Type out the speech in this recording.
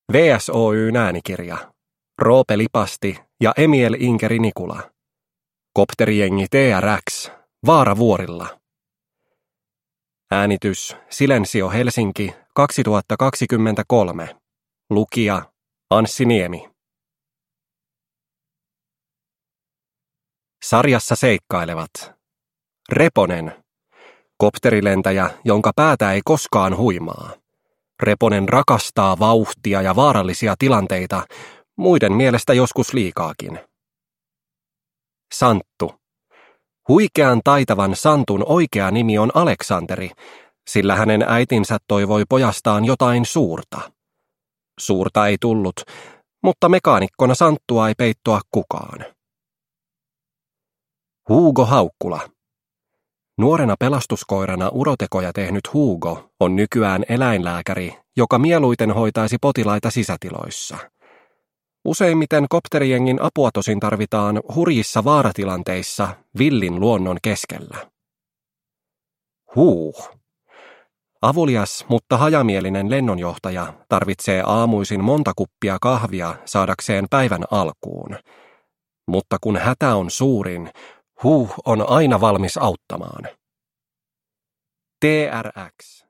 VSOY:n äänikirja. Roope Lipasti ja Emiel Inkeri Nikula. Kopterijengi TRX. Vaara vuorilla. Äänitys Silensio Helsinki 2023. Lukija Anssi Niemi. Sarjassa seikkailevat Reponen. Kopterilentäjä, jonka päätä ei koskaan huimaa. Reponen rakastaa vauhtia ja vaarallisia tilanteita, muiden mielestä joskus liikaakin. Santtu. Huikean taitavan Santun oikea nimi on Aleksanteri, sillä hänen äitinsä toivoi pojastaan jotain suurta. Suurta ei tullut, mutta mekaanikkona Santtua ei peittoa kukaan. Hugo Haukkula. Nuorena pelastuskoirana urotekoja tehnyt Hugo on nykyään eläinlääkäri, joka mieluiten hoitaisi potilaita sisätiloissa. Useimmiten kopterijengin apua tosin tarvitaan hurjissa vaaratilanteissa villin luonnon keskellä. Avulias, mutta hajamielinen lennonjohtaja tarvitsee aamuisin monta kuppia kahvia saadakseen päivän alkuun. Mutta kun hätä on suurin, on aina valmis auttamaan. TRX.